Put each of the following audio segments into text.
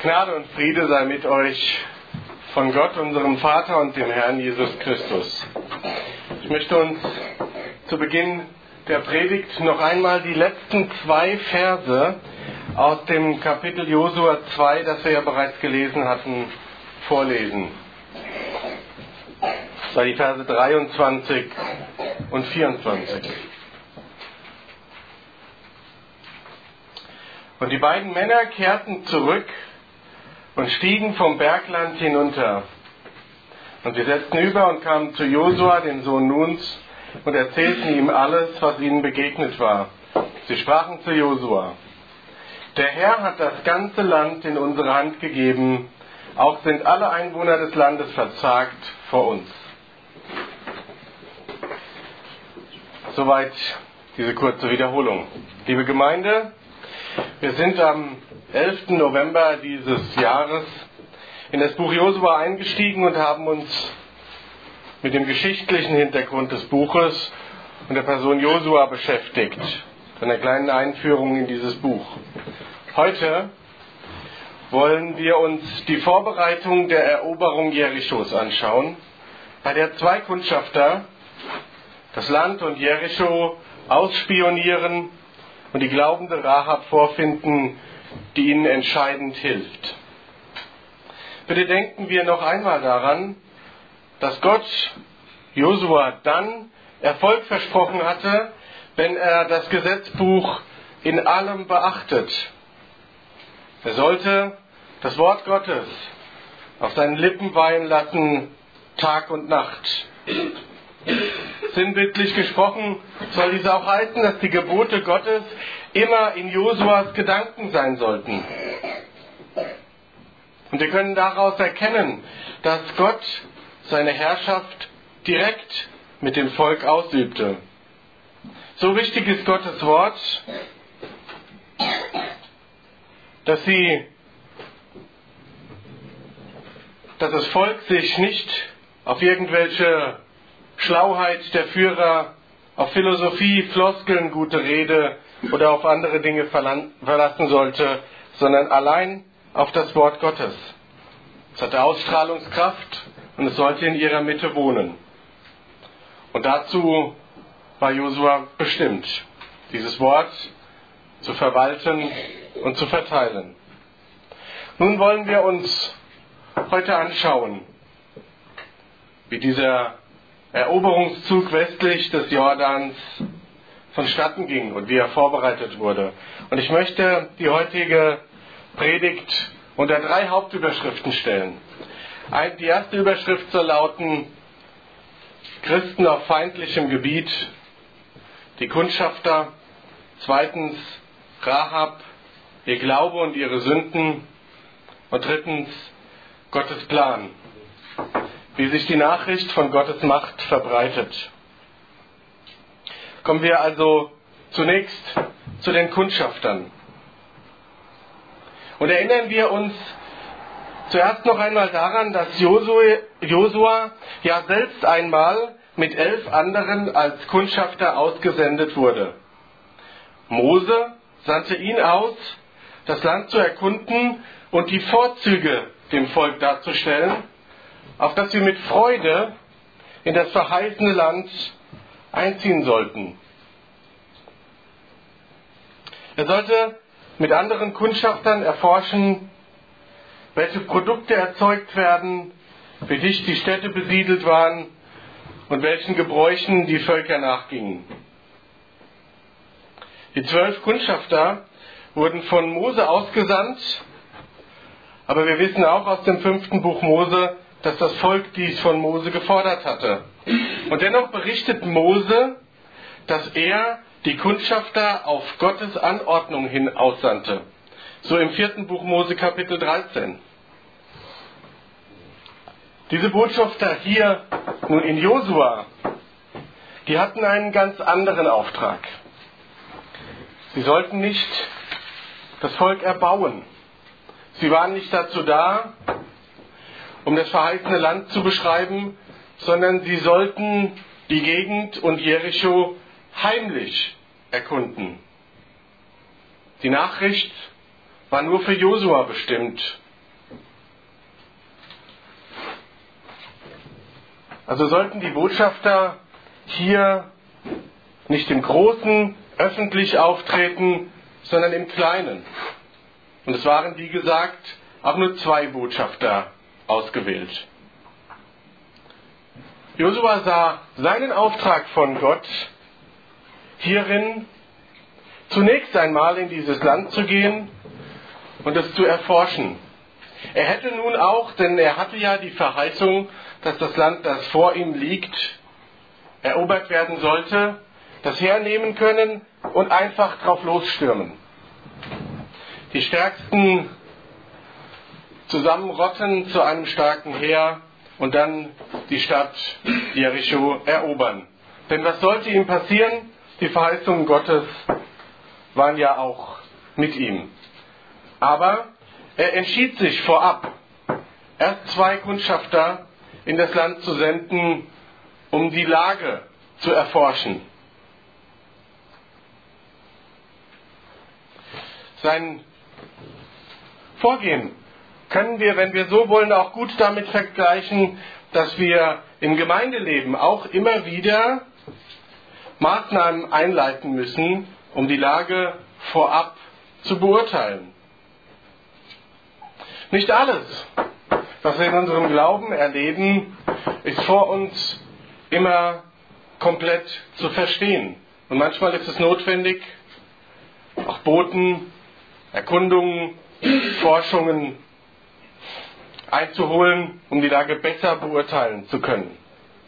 Gnade und Friede sei mit euch von Gott, unserem Vater und dem Herrn Jesus Christus. Ich möchte uns zu Beginn der Predigt noch einmal die letzten 2 Verse aus dem Kapitel Josua 2, das wir ja bereits gelesen hatten, vorlesen. Das war die Verse 23 und 24. Und die beiden Männer kehrten zurück und stiegen vom Bergland hinunter. Und sie setzten über und kamen zu Josua, dem Sohn Nuns, und erzählten ihm alles, was ihnen begegnet war. Sie sprachen zu Josua: Der Herr hat das ganze Land in unsere Hand gegeben, auch sind alle Einwohner des Landes verzagt vor uns. Soweit diese kurze Wiederholung. Liebe Gemeinde, wir sind am 11. November dieses Jahres in das Buch Josua eingestiegen und haben uns mit dem geschichtlichen Hintergrund des Buches und der Person Josua beschäftigt, von einer kleinen Einführung in dieses Buch. Heute wollen wir uns die Vorbereitung der Eroberung Jerichos anschauen, bei der 2 Kundschafter das Land und Jericho ausspionieren und die glaubende Rahab vorfinden, die ihnen entscheidend hilft. Bitte denken wir noch einmal daran, dass Gott Josua dann Erfolg versprochen hatte, wenn er das Gesetzbuch in allem beachtet. Er sollte das Wort Gottes auf seinen Lippen weihen lassen, Tag und Nacht. Sinnbildlich gesprochen soll dies auch heißen, dass die Gebote Gottes immer in Josuas Gedanken sein sollten. Und wir können daraus erkennen, dass Gott seine Herrschaft direkt mit dem Volk ausübte. So wichtig ist Gottes Wort, dass das Volk sich nicht auf irgendwelche Schlauheit der Führer, auf Philosophie, Floskeln, gute Rede oder auf andere Dinge verlassen sollte, sondern allein auf das Wort Gottes. Es hatte Ausstrahlungskraft und es sollte in ihrer Mitte wohnen. Und dazu war Josua bestimmt, dieses Wort zu verwalten und zu verteilen. Nun wollen wir uns heute anschauen, wie dieser Eroberungszug westlich des Jordans vonstatten ging und wie er vorbereitet wurde. Und ich möchte die heutige Predigt unter 3 Hauptüberschriften stellen. Die erste Überschrift soll lauten: Christen auf feindlichem Gebiet, die Kundschafter. 2. Rahab, ihr Glaube und ihre Sünden. Und 3. Gottes Plan, wie sich die Nachricht von Gottes Macht verbreitet. Kommen wir also zunächst zu den Kundschaftern. Und erinnern wir uns zuerst noch einmal daran, dass Josua ja selbst einmal mit 11 anderen als Kundschafter ausgesendet wurde. Mose sandte ihn aus, das Land zu erkunden und die Vorzüge dem Volk darzustellen, auf das wir mit Freude in das verheißene Land einziehen sollten. Er sollte mit anderen Kundschaftern erforschen, welche Produkte erzeugt werden, wie dicht die Städte besiedelt waren und welchen Gebräuchen die Völker nachgingen. Die 12 Kundschafter wurden von Mose ausgesandt, aber wir wissen auch aus dem 5. Buch Mose, dass das Volk dies von Mose gefordert hatte. Und dennoch berichtet Mose, dass er die Kundschafter auf Gottes Anordnung hin aussandte. So im 4. Buch Mose Kapitel 13. Diese Botschafter hier nun in Josua, die hatten einen ganz anderen Auftrag. Sie sollten nicht das Volk erbauen. Sie waren nicht dazu da, um das verheißene Land zu beschreiben, sondern sie sollten die Gegend und Jericho heimlich erkunden. Die Nachricht war nur für Josua bestimmt Also sollten die Botschafter hier nicht im Großen öffentlich auftreten, sondern im Kleinen. Und es waren, wie gesagt, auch nur 2 Botschafter ausgewählt. Josua sah seinen Auftrag von Gott hierin, zunächst einmal in dieses Land zu gehen und es zu erforschen. Er hätte nun auch, denn er hatte ja die Verheißung, dass das Land, das vor ihm liegt, erobert werden sollte, das hernehmen können und einfach drauf losstürmen. Die Stärksten zusammenrotten zu einem starken Heer und dann die Stadt Jericho erobern. Denn was sollte ihm passieren? Die Verheißungen Gottes waren ja auch mit ihm. Aber er entschied sich vorab, erst 2 Kundschafter in das Land zu senden, um die Lage zu erforschen. Sein Vorgehen können wir, wenn wir so wollen, auch gut damit vergleichen, dass wir im Gemeindeleben auch immer wieder Maßnahmen einleiten müssen, um die Lage vorab zu beurteilen. Nicht alles, was wir in unserem Glauben erleben, ist vor uns immer komplett zu verstehen. Und manchmal ist es notwendig, auch Boten, Erkundungen, Forschungen einzuholen, um die Lage besser beurteilen zu können.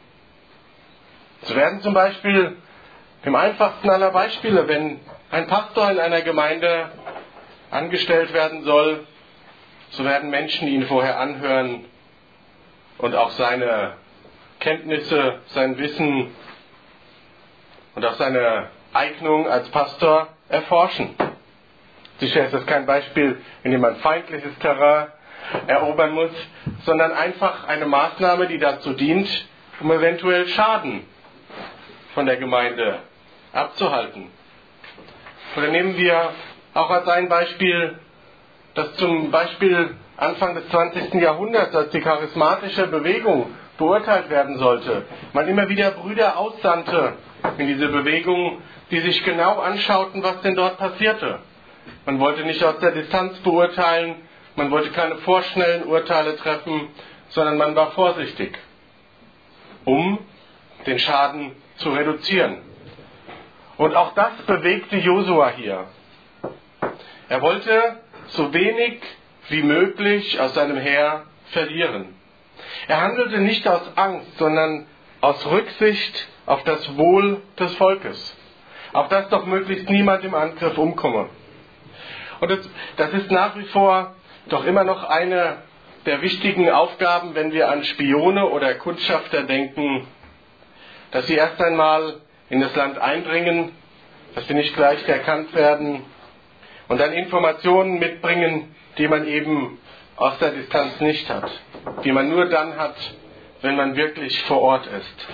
So werden zum Beispiel im einfachsten aller Beispiele, wenn ein Pastor in einer Gemeinde angestellt werden soll, so werden Menschen ihn vorher anhören und auch seine Kenntnisse, sein Wissen und auch seine Eignung als Pastor erforschen. Sicher ist das kein Beispiel, in dem man feindliches Terrain erobern muss, sondern einfach eine Maßnahme, die dazu dient, um eventuell Schaden von der Gemeinde abzuhalten. Oder nehmen wir auch als ein Beispiel, dass zum Beispiel Anfang des 20. Jahrhunderts, als die charismatische Bewegung beurteilt werden sollte, man immer wieder Brüder aussandte in diese Bewegung, die sich genau anschauten, was denn dort passierte. Man wollte nicht aus der Distanz beurteilen, man wollte keine vorschnellen Urteile treffen, sondern man war vorsichtig, um den Schaden zu reduzieren. Und auch das bewegte Josua hier. Er wollte so wenig wie möglich aus seinem Heer verlieren. Er handelte nicht aus Angst, sondern aus Rücksicht auf das Wohl des Volkes. Auf das doch möglichst niemand im Angriff umkomme. Und das ist nach wie vor doch immer noch eine der wichtigen Aufgaben, wenn wir an Spione oder Kundschafter denken, dass sie erst einmal in das Land eindringen, dass sie nicht gleich erkannt werden und dann Informationen mitbringen, die man eben aus der Distanz nicht hat, die man nur dann hat, wenn man wirklich vor Ort ist.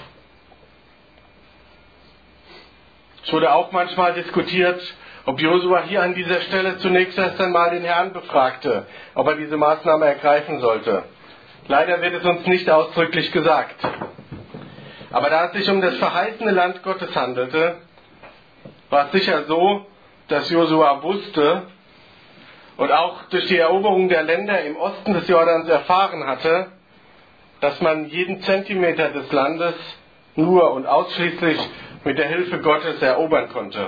Es wurde auch manchmal diskutiert, ob Josua hier an dieser Stelle zunächst erst einmal den Herrn befragte, ob er diese Maßnahme ergreifen sollte. Leider wird es uns nicht ausdrücklich gesagt. Aber da es sich um das verheißene Land Gottes handelte, war es sicher so, dass Josua wusste und auch durch die Eroberung der Länder im Osten des Jordans erfahren hatte, dass man jeden Zentimeter des Landes nur und ausschließlich mit der Hilfe Gottes erobern konnte.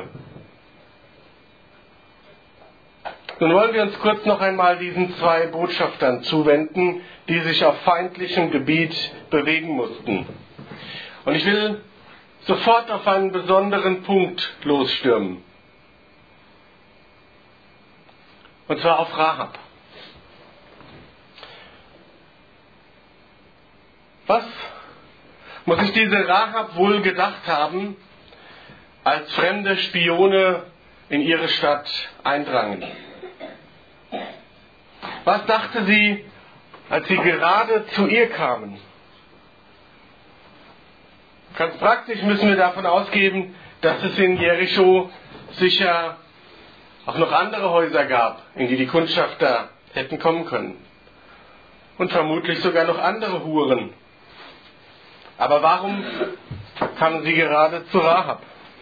Nun wollen wir uns kurz noch einmal diesen 2 Botschaftern zuwenden, die sich auf feindlichem Gebiet bewegen mussten. Und ich will sofort auf einen besonderen Punkt losstürmen. Und zwar auf Rahab. Was muss sich diese Rahab wohl gedacht haben, als fremde Spione in ihre Stadt eindrangen? Was dachte sie, als sie gerade zu ihr kamen? Ganz praktisch müssen wir davon ausgehen, dass es in Jericho sicher auch noch andere Häuser gab, in die die Kundschafter hätten kommen können. Und vermutlich sogar noch andere Huren. Aber warum kamen sie gerade zu Rahab?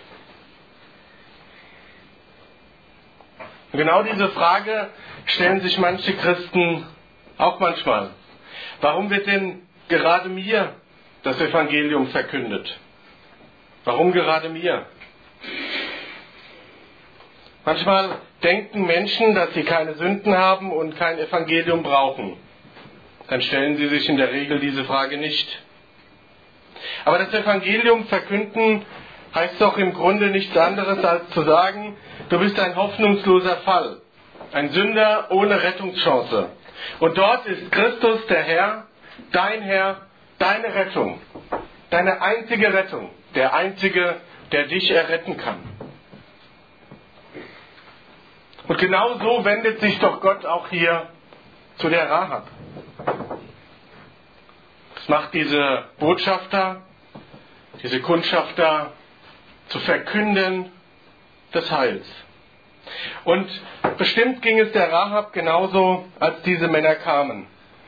Und genau diese Frage stellen sich manche Christen auch manchmal. Warum wird denn gerade mir das Evangelium verkündet? Warum gerade mir? Manchmal denken Menschen, dass sie keine Sünden haben und kein Evangelium brauchen. Dann stellen sie sich in der Regel diese Frage nicht. Aber das Evangelium verkünden heißt doch im Grunde nichts anderes als zu sagen, du bist ein hoffnungsloser Fall, ein Sünder ohne Rettungschance. Und dort ist Christus der Herr, deine Rettung, deine einzige Rettung, der Einzige, der dich erretten kann. Und genau so wendet sich doch Gott auch hier zu der Rahab. Das macht diese Botschafter, diese Kundschafter zu Verkünden des Heils. Und bestimmt ging es der Rahab genauso, als diese Männer kamen.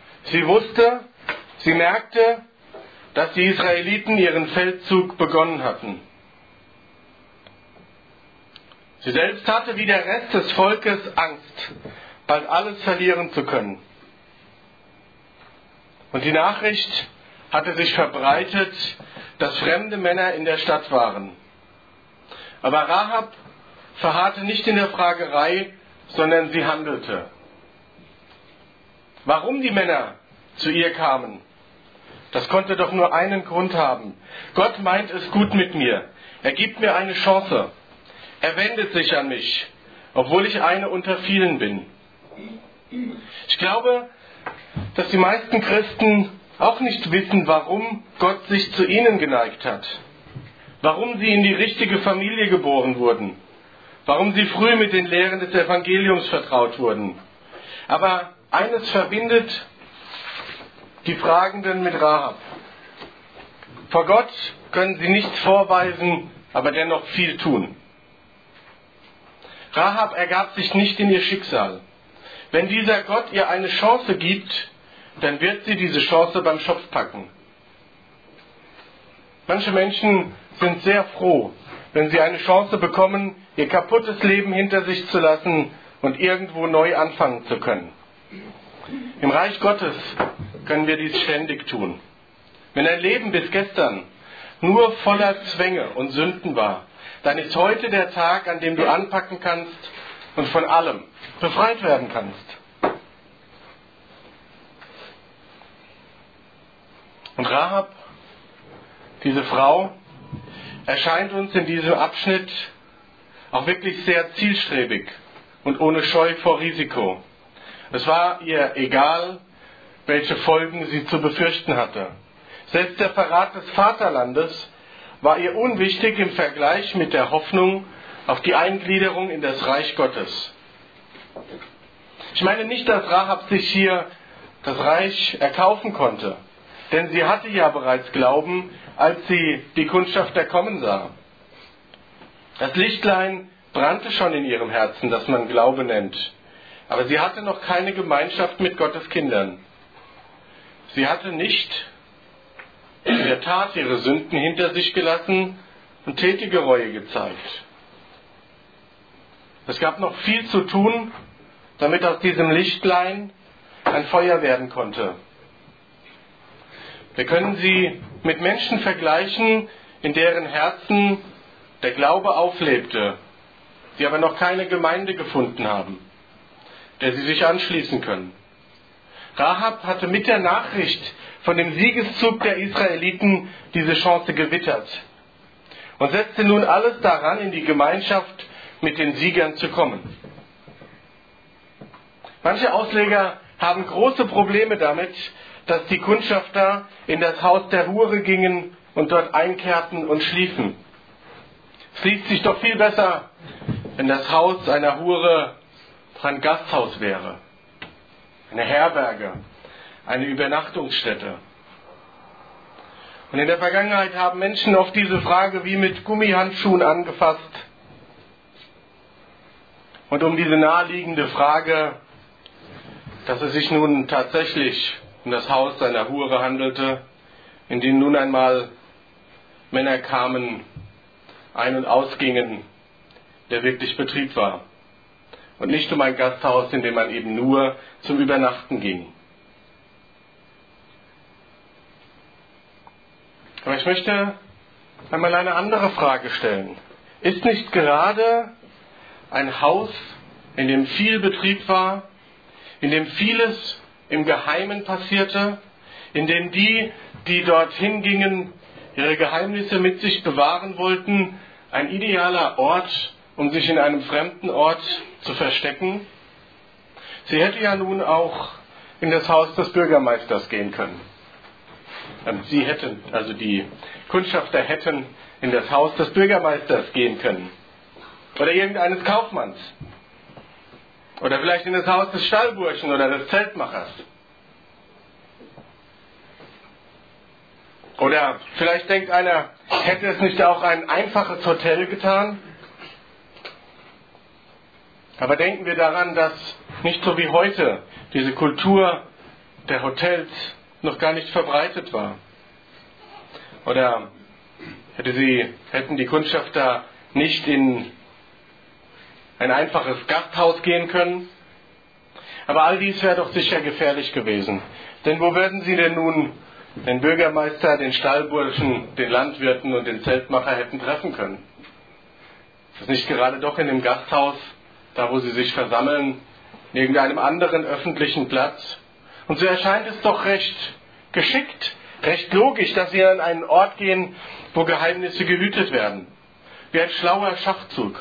Sie merkte, dass die Israeliten ihren Feldzug begonnen hatten. Sie selbst hatte wie der Rest des Volkes Angst, bald alles verlieren zu können. Und die Nachricht hatte sich verbreitet, dass fremde Männer in der Stadt waren. Aber Rahab verharrte nicht in der Fragerei, sondern sie handelte. Warum die Männer zu ihr kamen, das konnte doch nur einen Grund haben. Gott meint es gut mit mir. Er gibt mir eine Chance. Er wendet sich an mich, obwohl ich eine unter vielen bin. Ich glaube, dass die meisten Christen auch nicht wissen, warum Gott sich zu ihnen geneigt hat. Warum sie in die richtige Familie geboren wurden. Warum sie früh mit den Lehren des Evangeliums vertraut wurden. Aber eines verbindet die Fragenden mit Rahab. Vor Gott können sie nichts vorweisen, aber dennoch viel tun. Rahab ergab sich nicht in ihr Schicksal. Wenn dieser Gott ihr eine Chance gibt, dann wird sie diese Chance beim Schopf packen. Manche Menschen sind sehr froh, wenn sie eine Chance bekommen, ihr kaputtes Leben hinter sich zu lassen und irgendwo neu anfangen zu können. Im Reich Gottes können wir dies ständig tun. Wenn ein Leben bis gestern nur voller Zwänge und Sünden war, dann ist heute der Tag, an dem du anpacken kannst und von allem befreit werden kannst. Und Rahab, diese Frau, erscheint uns in diesem Abschnitt auch wirklich sehr zielstrebig und ohne Scheu vor Risiko. Es war ihr egal, welche Folgen sie zu befürchten hatte. Selbst der Verrat des Vaterlandes war ihr unwichtig im Vergleich mit der Hoffnung auf die Eingliederung in das Reich Gottes. Ich meine nicht, dass Rahab sich hier das Reich erkaufen konnte, denn sie hatte ja bereits Glauben, als sie die Kundschafter kommen sah. Das Lichtlein brannte schon in ihrem Herzen, das man Glaube nennt, aber sie hatte noch keine Gemeinschaft mit Gottes Kindern. Sie hatte nicht in der Tat ihre Sünden hinter sich gelassen und tätige Reue gezeigt. Es gab noch viel zu tun, damit aus diesem Lichtlein ein Feuer werden konnte. Wir können sie mit Menschen vergleichen, in deren Herzen der Glaube auflebte, die aber noch keine Gemeinde gefunden haben, der sie sich anschließen können. Rahab hatte mit der Nachricht von dem Siegeszug der Israeliten diese Chance gewittert und setzte nun alles daran, in die Gemeinschaft mit den Siegern zu kommen. Manche Ausleger haben große Probleme damit, dass die Kundschafter in das Haus der Hure gingen und dort einkehrten und schliefen. Es liest sich doch viel besser, wenn das Haus einer Hure ein Gasthaus wäre, eine Herberge, eine Übernachtungsstätte. Und in der Vergangenheit haben Menschen oft diese Frage wie mit Gummihandschuhen angefasst. Und um diese naheliegende Frage, dass es sich nun tatsächlich um das Haus einer Hure handelte, in denen nun einmal Männer kamen, ein- und ausgingen, der wirklich Betrieb war. Und nicht um ein Gasthaus, in dem man eben nur zum Übernachten ging. Aber ich möchte einmal eine andere Frage stellen. Ist nicht gerade ein Haus, in dem viel Betrieb war, in dem vieles im Geheimen passierte, in dem die dorthin gingen, ihre Geheimnisse mit sich bewahren wollten, ein idealer Ort, um sich in einem fremden Ort zu verstecken? Sie hätte ja nun auch in das Haus des Bürgermeisters gehen können. Sie hätten, also die Kundschafter hätten in das Haus des Bürgermeisters gehen können. Oder irgendeines Kaufmanns. Oder vielleicht in das Haus des Stallburschen oder des Zeltmachers. Oder vielleicht denkt einer, hätte es nicht auch ein einfaches Hotel getan? Aber denken wir daran, dass nicht so wie heute diese Kultur der Hotels noch gar nicht verbreitet war. Oder hätten die Kundschafter nicht in ein einfaches Gasthaus gehen können? Aber all dies wäre doch sicher gefährlich gewesen. Denn wo würden sie denn nun den Bürgermeister, den Stallburschen, den Landwirten und den Zeltmacher hätten treffen können? Ist es nicht gerade doch in dem Gasthaus, da wo sie sich versammeln, in irgendeinem anderen öffentlichen Platz? Und so erscheint es doch recht geschickt, recht logisch, dass sie an einen Ort gehen, wo Geheimnisse gehütet werden. Wie ein schlauer Schachzug.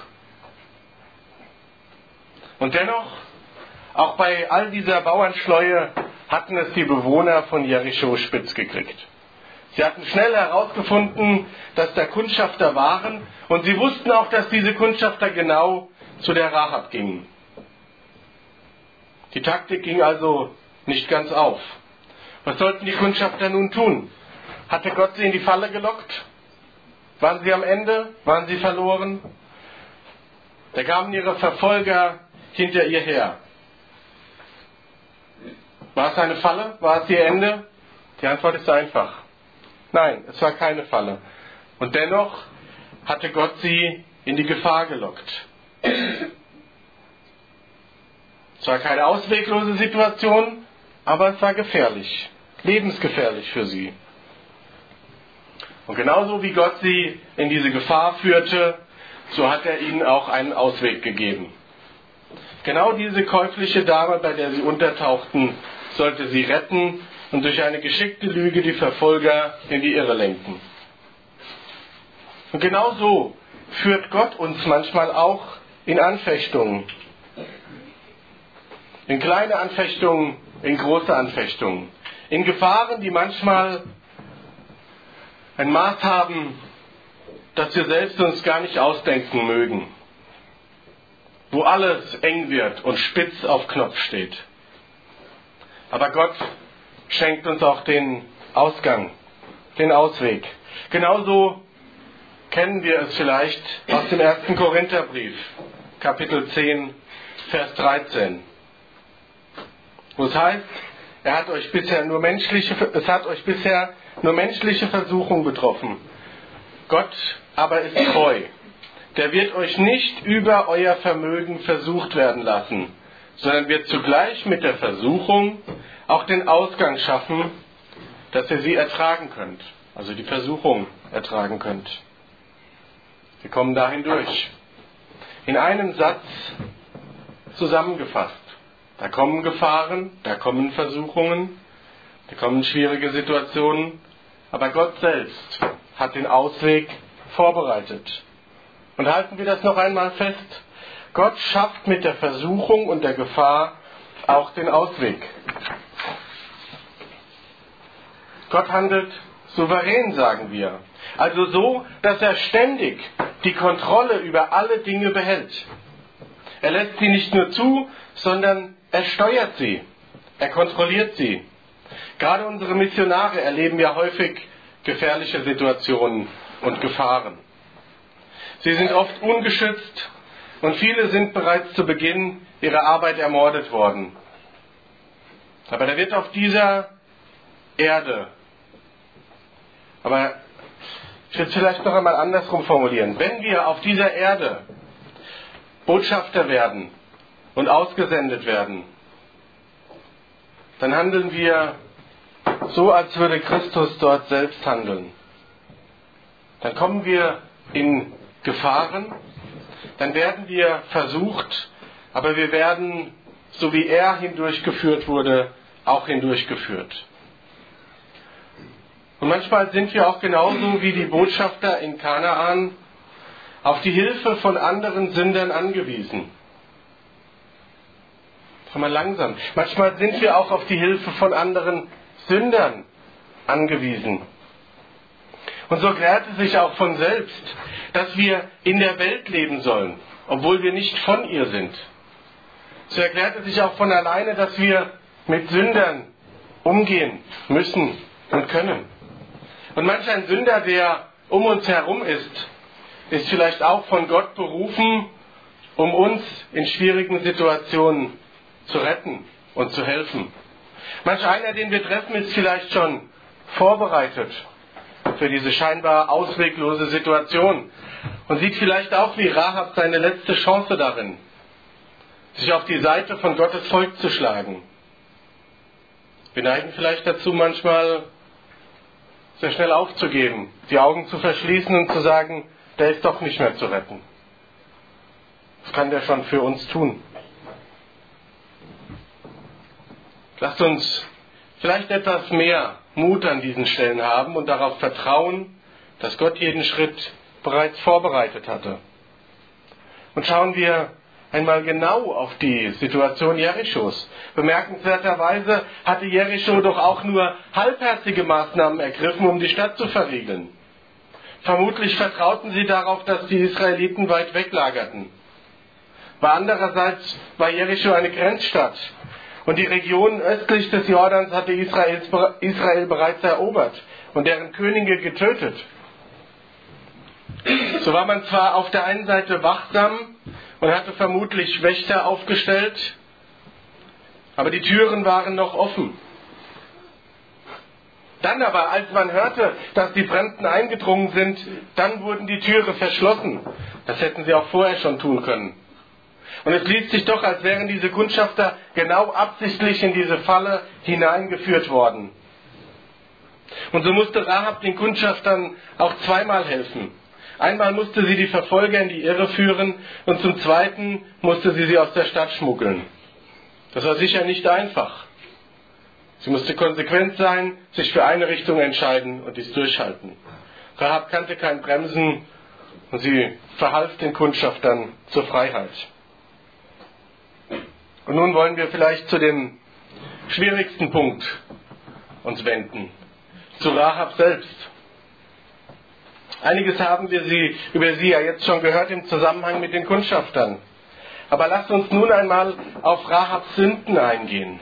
Und dennoch, auch bei all dieser Bauernschleue hatten es die Bewohner von Jericho spitz gekriegt. Sie hatten schnell herausgefunden, dass da Kundschafter waren, und sie wussten auch, dass diese Kundschafter genau zu der Rahab gingen. Die Taktik ging also nicht ganz auf. Was sollten die Kundschafter nun tun? Hatte Gott sie in die Falle gelockt? Waren sie am Ende? Waren sie verloren? Da kamen ihre Verfolger hinter ihr her. War es eine Falle? War es ihr Ende? Die Antwort ist einfach. Nein, es war keine Falle. Und dennoch hatte Gott sie in die Gefahr gelockt. Es war keine ausweglose Situation, aber es war gefährlich, lebensgefährlich für sie. Und genauso wie Gott sie in diese Gefahr führte, so hat er ihnen auch einen Ausweg gegeben. Genau diese käufliche Dame, bei der sie untertauchten, sollte sie retten und durch eine geschickte Lüge die Verfolger in die Irre lenken. Und genauso führt Gott uns manchmal auch in Anfechtungen. In kleine Anfechtungen, in große Anfechtungen. In Gefahren, die manchmal ein Maß haben, das wir selbst uns gar nicht ausdenken mögen. Wo alles eng wird und spitz auf Knopf steht. Aber Gott schenkt uns auch den Ausgang, den Ausweg. Genauso kennen wir es vielleicht aus dem 1. Korintherbrief, Kapitel 10, Vers 13. Wo es heißt, es hat euch bisher nur menschliche Versuchung betroffen. Gott aber ist treu. Der wird euch nicht über euer Vermögen versucht werden lassen, sondern wird zugleich mit der Versuchung auch den Ausgang schaffen, dass ihr sie ertragen könnt. Also die Versuchung ertragen könnt. Wir kommen da hindurch. In einem Satz zusammengefasst. Da kommen Gefahren, da kommen Versuchungen, da kommen schwierige Situationen, aber Gott selbst hat den Ausweg vorbereitet. Und halten wir das noch einmal fest. Gott schafft mit der Versuchung und der Gefahr auch den Ausweg. Gott handelt souverän, sagen wir. Also so, dass er ständig die Kontrolle über alle Dinge behält. Er lässt sie nicht nur zu, sondern er steuert sie. Er kontrolliert sie. Gerade unsere Missionare erleben ja häufig gefährliche Situationen und Gefahren. Sie sind oft ungeschützt und viele sind bereits zu Beginn ihrer Arbeit ermordet worden. Aber da wird auf dieser Erde Aber ich will es vielleicht noch einmal andersrum formulieren. Wenn wir auf dieser Erde Botschafter werden und ausgesendet werden, dann handeln wir so, als würde Christus dort selbst handeln. Dann kommen wir in Gefahren, dann werden wir versucht, aber wir werden, so wie er hindurchgeführt wurde, auch hindurchgeführt. Und manchmal sind wir auch genauso wie die Botschafter in Kanaan auf die Hilfe von anderen Sündern angewiesen. Komm mal langsam. Manchmal sind wir auch auf die Hilfe von anderen Sündern angewiesen. Und so klärt es sich auch von selbst, dass wir in der Welt leben sollen, obwohl wir nicht von ihr sind. So erklärt es sich auch von alleine, dass wir mit Sündern umgehen müssen und können. Und manch ein Sünder, der um uns herum ist vielleicht auch von Gott berufen, um uns in schwierigen Situationen zu retten und zu helfen. Manch einer, den wir treffen, ist vielleicht schon vorbereitet für diese scheinbar ausweglose Situation und sieht vielleicht auch wie Rahab seine letzte Chance darin, sich auf die Seite von Gottes Volk zu schlagen. Wir neigen vielleicht dazu, manchmal sehr schnell aufzugeben, die Augen zu verschließen und zu sagen, der ist doch nicht mehr zu retten. Was kann der schon für uns tun? Lasst uns vielleicht etwas mehr Mut an diesen Stellen haben und darauf vertrauen, dass Gott jeden Schritt bereits vorbereitet hatte. Und schauen wir einmal genau auf die Situation Jerichos. Bemerkenswerterweise hatte Jericho doch auch nur halbherzige Maßnahmen ergriffen, um die Stadt zu verriegeln. Vermutlich vertrauten sie darauf, dass die Israeliten weit weglagerten. Aber andererseits war Jericho eine Grenzstadt und die Region östlich des Jordans hatte Israel bereits erobert und deren Könige getötet. So war man zwar auf der einen Seite wachsam und hatte vermutlich Wächter aufgestellt, aber die Türen waren noch offen. Dann aber, als man hörte, dass die Fremden eingedrungen sind, dann wurden die Türen verschlossen. Das hätten sie auch vorher schon tun können. Und es liest sich doch, als wären diese Kundschafter genau absichtlich in diese Falle hineingeführt worden. Und so musste Rahab den Kundschaftern auch zweimal helfen. Einmal musste sie die Verfolger in die Irre führen und zum Zweiten musste sie aus der Stadt schmuggeln. Das war sicher nicht einfach. Sie musste konsequent sein, sich für eine Richtung entscheiden und dies durchhalten. Rahab kannte kein Bremsen und sie verhalf den Kundschaftern zur Freiheit. Und nun wollen wir vielleicht zu dem schwierigsten Punkt uns wenden, zu Rahab selbst. Einiges haben wir über sie ja jetzt schon gehört im Zusammenhang mit den Kundschaftern. Aber lasst uns nun einmal auf Rahabs Sünden eingehen.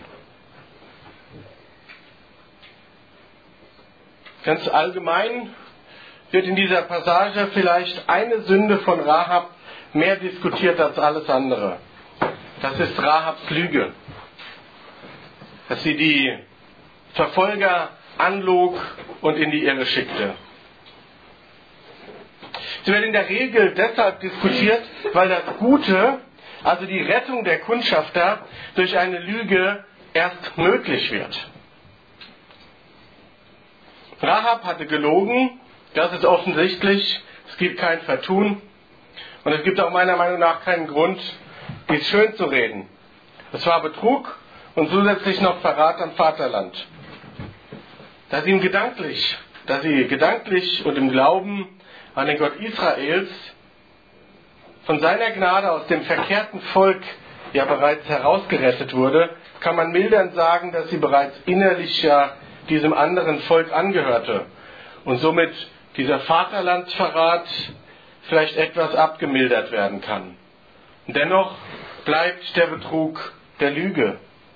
Ganz allgemein wird in dieser Passage vielleicht eine Sünde von Rahab mehr diskutiert als alles andere. Das ist Rahabs Lüge. Dass sie die Verfolger anlog und in die Irre schickte. Sie wird in der Regel deshalb diskutiert, weil das Gute, also die Rettung der Kundschafter, durch eine Lüge erst möglich wird. Rahab hatte gelogen, das ist offensichtlich, es gibt kein Vertun und es gibt auch meiner Meinung nach keinen Grund, dies schön zu reden. Es war Betrug und zusätzlich noch Verrat am Vaterland. Da sie gedanklich und im Glauben an den Gott Israels von seiner Gnade aus dem verkehrten Volk ja bereits herausgerettet wurde, kann man mildernd sagen, dass sie bereits innerlich ja diesem anderen Volk angehörte und somit dieser Vaterlandsverrat vielleicht etwas abgemildert werden kann. Und dennoch bleibt der Betrug der Lüge.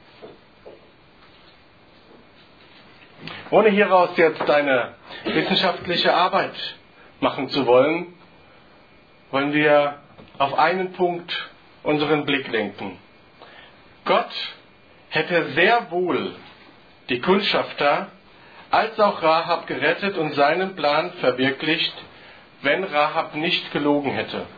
Ohne hieraus jetzt eine wissenschaftliche Arbeit machen zu wollen, wollen wir auf einen Punkt unseren Blick lenken. Gott hätte sehr wohl die Kundschafter als auch Rahab gerettet und seinen Plan verwirklicht, wenn Rahab nicht gelogen hätte.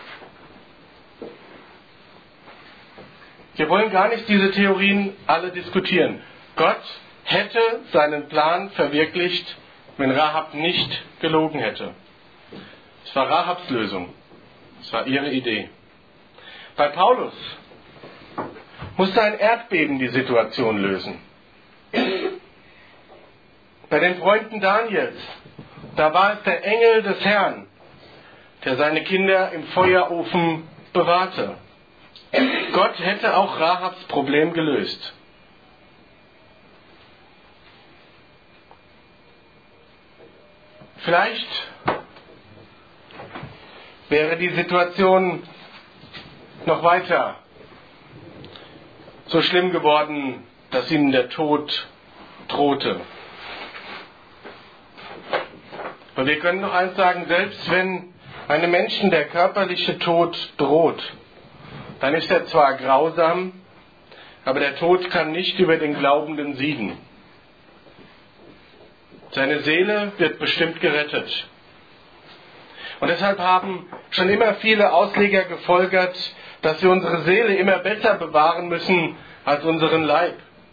Wir wollen gar nicht diese Theorien alle diskutieren. Gott hätte seinen Plan verwirklicht, wenn Rahab nicht gelogen hätte. Es war Rahabs Lösung. Es war ihre Idee. Bei Paulus musste ein Erdbeben die Situation lösen. Bei den Freunden Daniels, da war es der Engel des Herrn, der seine Kinder im Feuerofen bewahrte. Gott hätte auch Rahabs Problem gelöst. Vielleicht wäre die Situation noch weiter so schlimm geworden, dass ihnen der Tod drohte. Aber wir können noch eins sagen, selbst wenn einem Menschen der körperliche Tod droht, dann ist er zwar grausam, aber der Tod kann nicht über den Glaubenden siegen. Seine Seele wird bestimmt gerettet. Und deshalb haben schon immer viele Ausleger gefolgert, dass wir unsere Seele immer besser bewahren müssen als unseren Leib.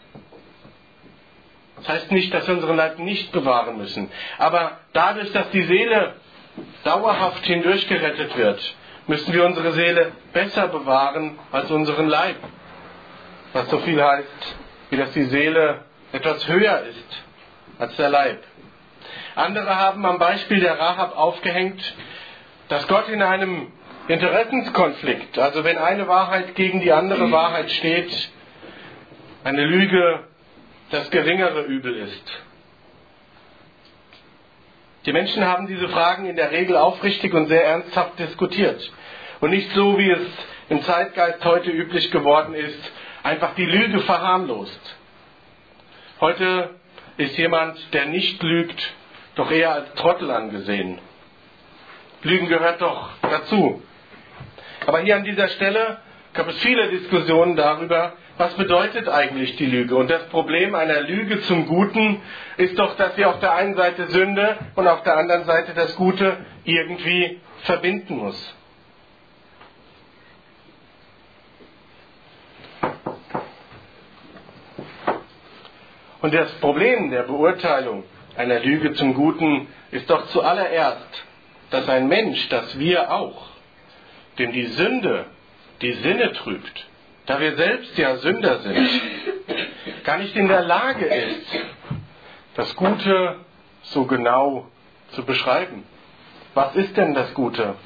Das heißt nicht, dass wir unseren Leib nicht bewahren müssen. Aber dadurch, dass die Seele dauerhaft hindurch gerettet wird, müssen wir unsere Seele besser bewahren als unseren Leib. Was so viel heißt, wie dass die Seele etwas höher ist als der Leib. Andere haben am Beispiel der Rahab aufgehängt, dass Gott in einem Interessenskonflikt, also wenn eine Wahrheit gegen die andere Wahrheit steht, eine Lüge das geringere Übel ist. Die Menschen haben diese Fragen in der Regel aufrichtig und sehr ernsthaft diskutiert. Und nicht so, wie es im Zeitgeist heute üblich geworden ist, einfach die Lüge verharmlost. Heute ist jemand, der nicht lügt, doch eher als Trottel angesehen. Lügen gehört doch dazu. Aber hier an dieser Stelle gab es viele Diskussionen darüber, was bedeutet eigentlich die Lüge. Und das Problem einer Lüge zum Guten ist doch, dass sie auf der einen Seite Sünde und auf der anderen Seite das Gute irgendwie verbinden muss. Und das Problem der Beurteilung einer Lüge zum Guten ist doch zuallererst, dass ein Mensch, dass wir auch, dem die Sünde die Sinne trübt, da wir selbst ja Sünder sind, gar nicht in der Lage ist, das Gute so genau zu beschreiben. Was ist denn das Gute?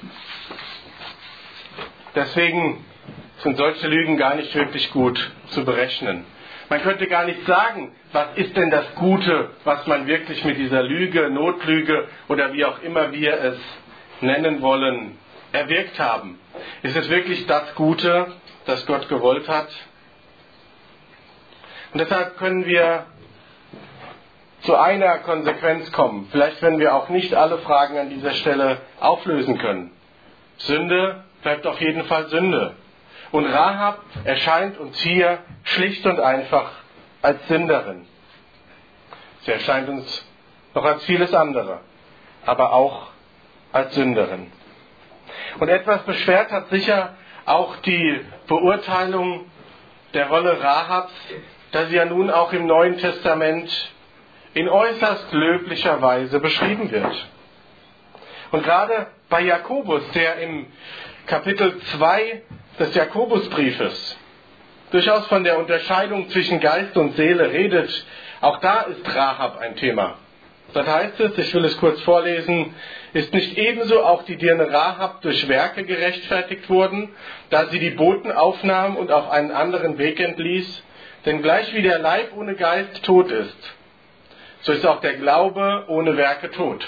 Deswegen sind solche Lügen gar nicht wirklich gut zu berechnen. Man könnte gar nicht sagen, was ist denn das Gute, was man wirklich mit dieser Lüge, Notlüge oder wie auch immer wir es nennen wollen, erwirkt haben. Ist es wirklich das Gute, das Gott gewollt hat? Und deshalb können wir zu einer Konsequenz kommen. Vielleicht werden wir auch nicht alle Fragen an dieser Stelle auflösen können. Sünde bleibt auf jeden Fall Sünde. Und Rahab erscheint uns hier schlicht und einfach als Sünderin. Sie erscheint uns noch als vieles andere, aber auch als Sünderin. Und etwas beschwert hat sicher auch die Beurteilung der Rolle Rahabs, da sie ja nun auch im Neuen Testament in äußerst löblicher Weise beschrieben wird. Und gerade bei Jakobus, der im Kapitel 2 des Jakobusbriefes durchaus von der Unterscheidung zwischen Geist und Seele redet, auch da ist Rahab ein Thema. Dort heißt es, ich will es kurz vorlesen, ist nicht ebenso auch die Dirne Rahab durch Werke gerechtfertigt worden, da sie die Boten aufnahm und auf einen anderen Weg entließ? Denn gleich wie der Leib ohne Geist tot ist, so ist auch der Glaube ohne Werke tot.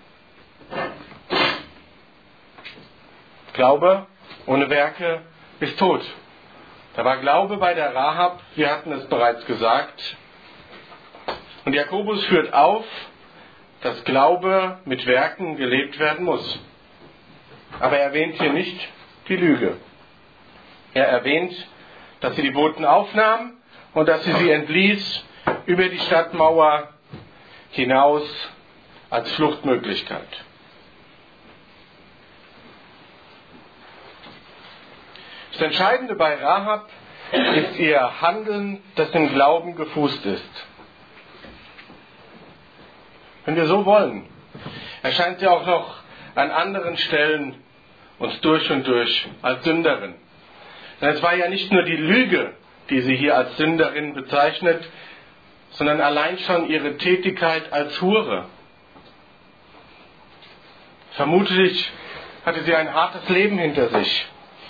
Glaube ohne Werke ist tot. Da war Glaube bei der Rahab, wir hatten es bereits gesagt. Und Jakobus führt auf, dass Glaube mit Werken gelebt werden muss. Aber er erwähnt hier nicht die Lüge. Er erwähnt, dass sie die Boten aufnahm und dass sie entließ über die Stadtmauer hinaus als Fluchtmöglichkeit. Das Entscheidende bei Rahab ist ihr Handeln, das im Glauben gefußt ist. Wenn wir so wollen, erscheint sie auch noch an anderen Stellen uns durch und durch als Sünderin. Denn es war ja nicht nur die Lüge, die sie hier als Sünderin bezeichnet, sondern allein schon ihre Tätigkeit als Hure. Vermutlich hatte sie ein hartes Leben hinter sich.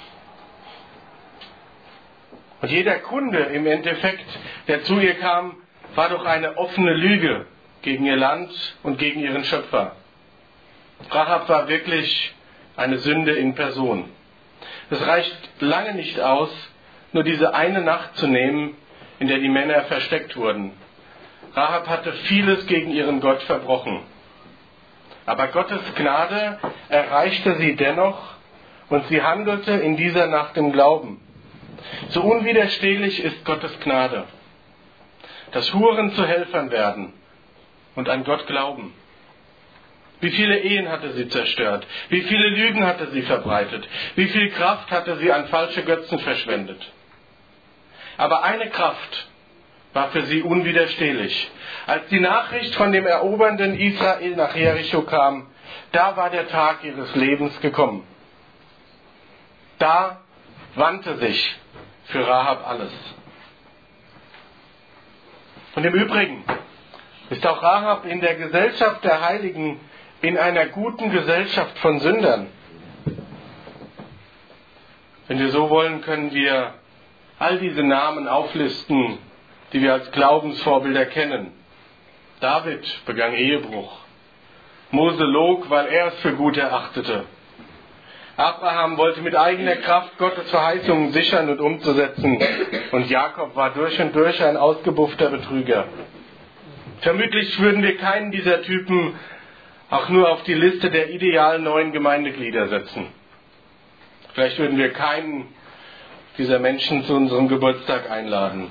Und jeder Kunde im Endeffekt, der zu ihr kam, war doch eine offene Lüge gegen ihr Land und gegen ihren Schöpfer. Rahab war wirklich eine Sünde in Person. Es reicht lange nicht aus, nur diese eine Nacht zu nehmen, in der die Männer versteckt wurden. Rahab hatte vieles gegen ihren Gott verbrochen. Aber Gottes Gnade erreichte sie dennoch und sie handelte in dieser Nacht im Glauben. So unwiderstehlich ist Gottes Gnade, dass Huren zu Helfern werden und an Gott glauben. Wie viele Ehen hatte sie zerstört? Wie viele Lügen hatte sie verbreitet? Wie viel Kraft hatte sie an falsche Götzen verschwendet? Aber eine Kraft war für sie unwiderstehlich. Als die Nachricht von dem erobernden Israel nach Jericho kam, da war der Tag ihres Lebens gekommen. Da wandte sich für Rahab alles. Und im Übrigen ist auch Rahab in der Gesellschaft der Heiligen in einer guten Gesellschaft von Sündern. Wenn wir so wollen, können wir all diese Namen auflisten, die wir als Glaubensvorbilder kennen. David begann Ehebruch. Mose log, weil er es für gut erachtete. Abraham wollte mit eigener Kraft Gottes Verheißungen sichern und umzusetzen. Und Jakob war durch und durch ein ausgebuffter Betrüger. Vermutlich würden wir keinen dieser Typen auch nur auf die Liste der idealen neuen Gemeindeglieder setzen. Vielleicht würden wir keinen dieser Menschen zu unserem Geburtstag einladen.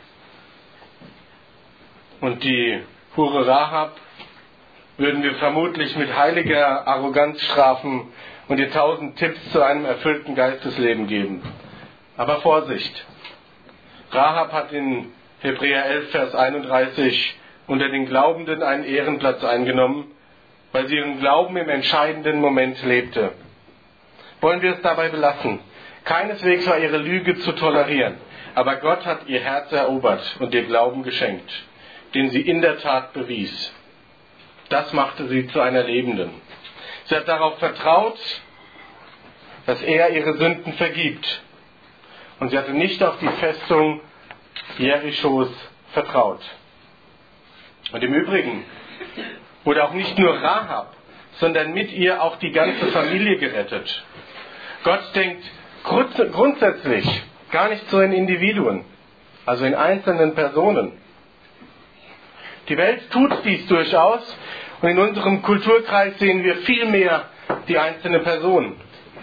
Und die Hure Rahab würden wir vermutlich mit heiliger Arroganz strafen und ihr 1000 Tipps zu einem erfüllten Geistesleben geben. Aber Vorsicht! Rahab hat in Hebräer 11, Vers 31 unter den Glaubenden einen Ehrenplatz eingenommen, weil sie ihren Glauben im entscheidenden Moment lebte. Wollen wir es dabei belassen? Keineswegs war ihre Lüge zu tolerieren, aber Gott hat ihr Herz erobert und ihr Glauben geschenkt, den sie in der Tat bewies. Das machte sie zu einer Lebenden. Sie hat darauf vertraut, dass er ihre Sünden vergibt. Und sie hatte nicht auf die Festung Jerichos vertraut. Und im Übrigen wurde auch nicht nur Rahab, sondern mit ihr auch die ganze Familie gerettet. Gott denkt grundsätzlich gar nicht so in Individuen, also in einzelnen Personen. Die Welt tut dies durchaus und in unserem Kulturkreis sehen wir viel mehr die einzelne Person.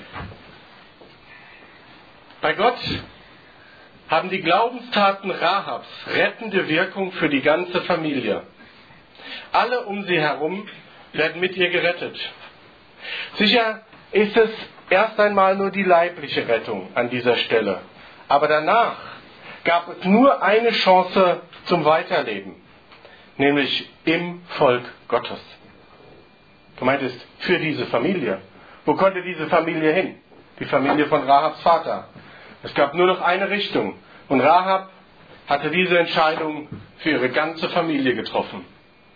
Bei Gott haben die Glaubenstaten Rahabs rettende Wirkung für die ganze Familie. Alle um sie herum werden mit ihr gerettet. Sicher ist es erst einmal nur die leibliche Rettung an dieser Stelle. Aber danach gab es nur eine Chance zum Weiterleben, nämlich im Volk Gottes. Gemeint ist für diese Familie. Wo konnte diese Familie hin? Die Familie von Rahabs Vater. Es gab nur noch eine Richtung. Und Rahab hatte diese Entscheidung für ihre ganze Familie getroffen.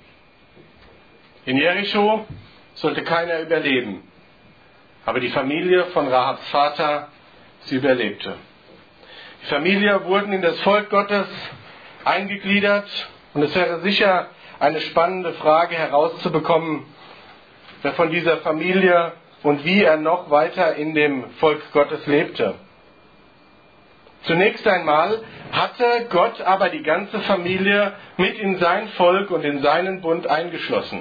In Jericho sollte keiner überleben. Aber die Familie von Rahabs Vater, sie überlebte. Die Familie wurden in das Volk Gottes eingegliedert. Und es wäre sicher eine spannende Frage herauszubekommen, wer von dieser Familie und wie er noch weiter in dem Volk Gottes lebte. Zunächst einmal hatte Gott aber die ganze Familie mit in sein Volk und in seinen Bund eingeschlossen.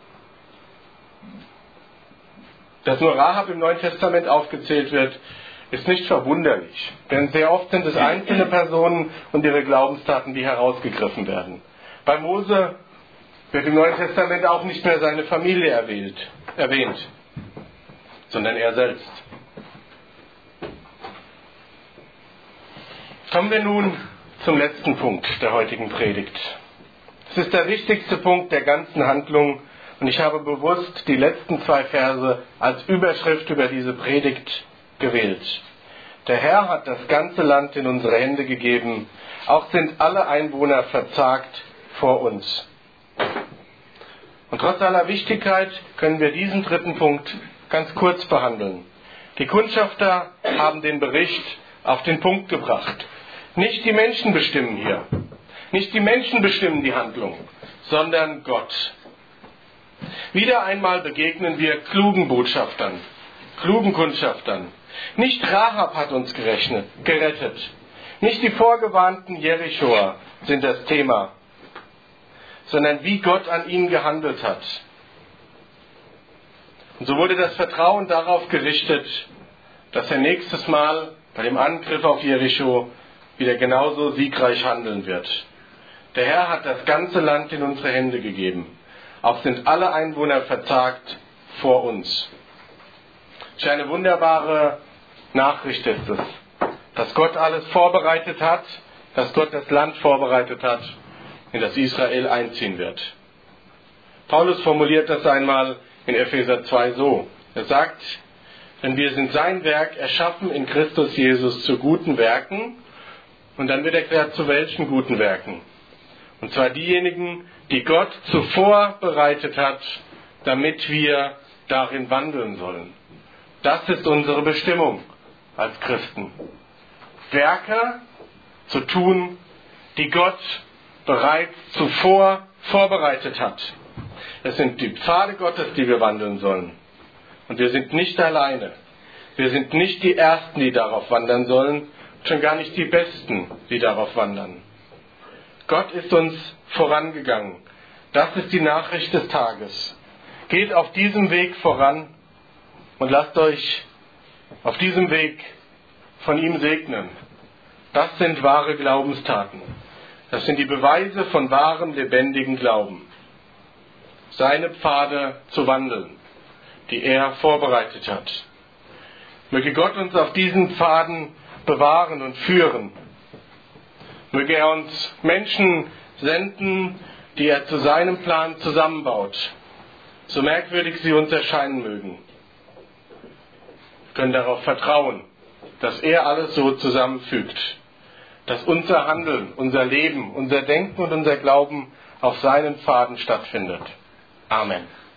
Dass nur Rahab im Neuen Testament aufgezählt wird, ist nicht verwunderlich, denn sehr oft sind es einzelne Personen und ihre Glaubenstaten, die herausgegriffen werden. Bei Mose wird im Neuen Testament auch nicht mehr seine Familie erwähnt, sondern er selbst. Kommen wir nun zum letzten Punkt der heutigen Predigt. Es ist der wichtigste Punkt der ganzen Handlung und ich habe bewusst die letzten 2 Verse als Überschrift über diese Predigt gewählt. Der Herr hat das ganze Land in unsere Hände gegeben, auch sind alle Einwohner verzagt vor uns. Und trotz aller Wichtigkeit können wir diesen 3. Punkt ganz kurz behandeln. Die Kundschafter haben den Bericht auf den Punkt gebracht. Nicht die Menschen bestimmen hier. Nicht die Menschen bestimmen die Handlung, sondern Gott. Wieder einmal begegnen wir klugen Botschaftern, klugen Kundschaftern. Nicht Rahab hat uns gerettet. Nicht die vorgewarnten Jerichoer sind das Thema, sondern wie Gott an ihnen gehandelt hat. Und so wurde das Vertrauen darauf gerichtet, dass er nächstes Mal bei dem Angriff auf Jericho wieder genauso siegreich handeln wird. Der Herr hat das ganze Land in unsere Hände gegeben. Auch sind alle Einwohner verzagt vor uns. Es ist eine wunderbare Nachricht ist es, dass Gott alles vorbereitet hat, dass Gott das Land vorbereitet hat, in das Israel einziehen wird. Paulus formuliert das einmal in Epheser 2 so. Er sagt, denn wir sind sein Werk erschaffen in Christus Jesus zu guten Werken. Und dann wird erklärt, zu welchen guten Werken. Und zwar diejenigen, die Gott zuvor bereitet hat, damit wir darin wandeln sollen. Das ist unsere Bestimmung als Christen. Werke zu tun, die Gott bereits zuvor vorbereitet hat. Es sind die Pfade Gottes, die wir wandeln sollen. Und wir sind nicht alleine. Wir sind nicht die Ersten, die darauf wandern sollen, schon gar nicht die Besten, die darauf wandern. Gott ist uns vorangegangen. Das ist die Nachricht des Tages. Geht auf diesem Weg voran und lasst euch auf diesem Weg von ihm segnen. Das sind wahre Glaubenstaten. Das sind die Beweise von wahrem, lebendigen Glauben. Seine Pfade zu wandeln, die er vorbereitet hat. Möge Gott uns auf diesen Pfaden bewahren und führen. Möge er uns Menschen senden, die er zu seinem Plan zusammenbaut, so merkwürdig sie uns erscheinen mögen. Wir können darauf vertrauen, dass er alles so zusammenfügt, dass unser Handeln, unser Leben, unser Denken und unser Glauben auf seinen Pfaden stattfindet. Amen.